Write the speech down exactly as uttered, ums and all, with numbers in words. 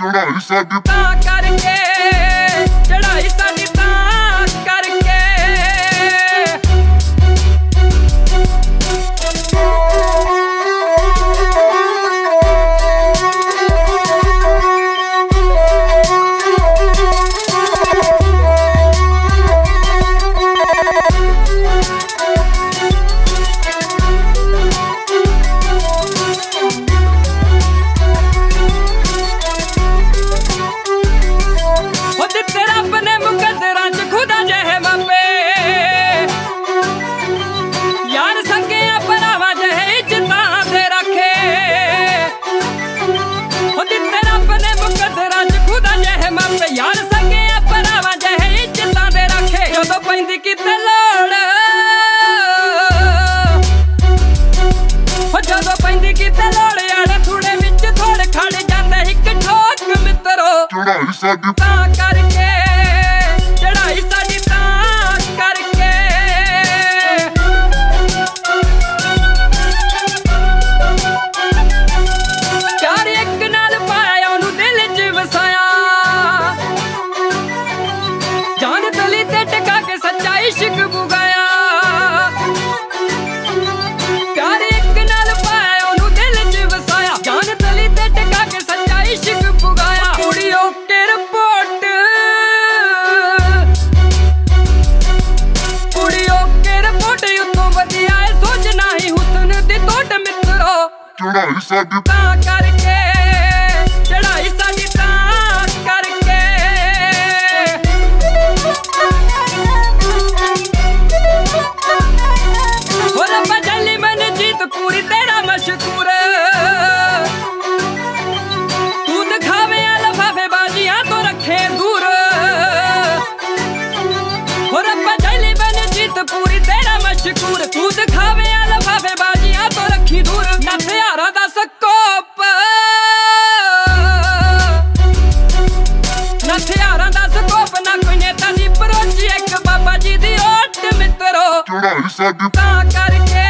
ਚੜਾਈ ਸਾਡੀ ਤਾਂ ਕਰਕੇ, ਚੜਾਈ ਸਾਡੀ ਤਾਂ ਕਰਕੇ। यार सकिया भरावां जहे इज्जतां दे रखे, जदों पैंदी किते लोड़, हो जदों पैंदी किते लोड़ यार थोड़े विच थोड़ खड़ जांदे इक ठोक मित्रो। चढ़ाई साडी तां करके, चढ़ाई साडी तां करके। प्यार इक नाल पाया ओनू दिल च वसाया, इश्क बुगाया। प्यार एक नाल पाया ओनू दिल च वसाया, जान तली ते टिका के सच्चा इश्क बुगाया। कुड़ियों के रिपोर्ट, कुड़ियों के रिपोर्ट उतों वधिया है सोचना ही हुस्न दी तोड़ मित्रो। चढ़ाई साडी तां करके, चढ़ाई साडी तां करके। पूरी तेरा मशहूर तू दिखावे लफाफे बाजियां तो रखे दूर, हो रब्बा जली बन जीत पूरी तेरा मशहूर तू दिखावे लफाफे बाजियां तो रखी दूर। ना हथियारां दा स्कोप, ना हथियारां दा स्कोप, ना कोई नेता दी परोची, एक बाबा जी दी ओट मित्रो। चढ़ाई साडी तां करके,